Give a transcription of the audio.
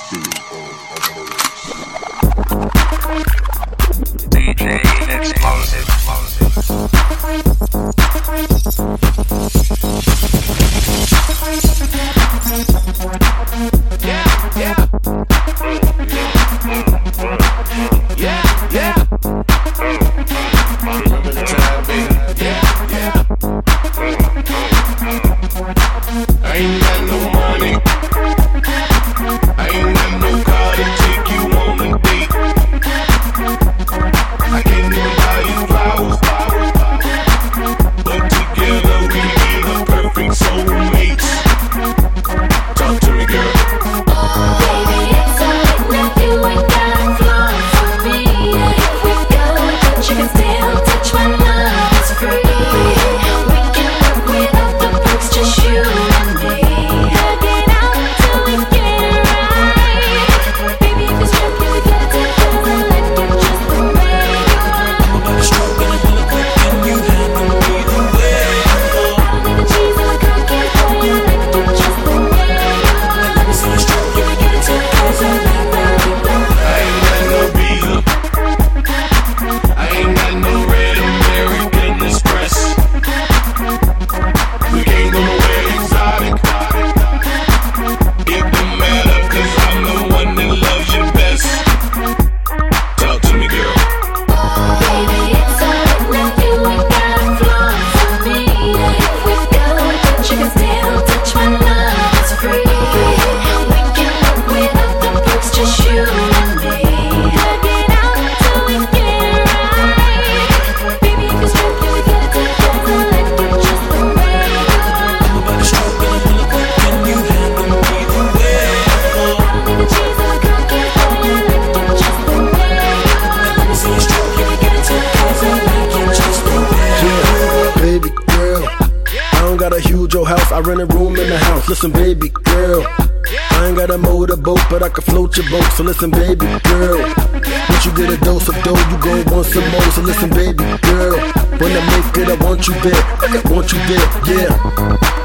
DJ Explosive. Yeah, yeah. Yeah, yeah. Remember the time, baby. Yeah, yeah. I ain't got no money. I ain't got no car to take you on a date. I can't even buy you flowers. But together we be the perfect soulmates. Talk to me, girl. Baby, it's alright now, you ain't got flaws for me. If we go, but you can still touch my love, it's free. We can work without the perks, just you and me. Hug it out till we get it right. Baby, if it's tricky, we gotta take it and let you just the way you are. Nobody stronger than the quick and you handle me the way you go. I don't need the cheese on my cocky for you, let you just the way you are. Let me see you stroke, you get it till cause I need that. I ain't got no visa. I ain't got no red American Express. We can't go nowhere exotic. It don't matter, cause I'm the one that loves you best. Talk to me, girl. Baby, it's alright now, you ain't got flaws for me. If we go, but you can still touch my love, it's free. We can work without the perks, just you and me. Hug it out till we get it right. Baby, if it's tricky, we gotta take it and let you just the way you are. Nobody stronger than the quick and you handle me the way you go. I don't need the cheese on my cocky for you, let you just the way you are. Let me see you stroke, you get it till cause I like you just the way you go. Yeah, baby girl, I don't got a huge old house, I rent a room in the house. Listen, baby girl, I ain't got a motorboat, but I can float your boat. So listen, baby girl, once you get a dose of dough, you gon' want some more. So listen, baby girl, when I make it, I want you there, I want you there, yeah.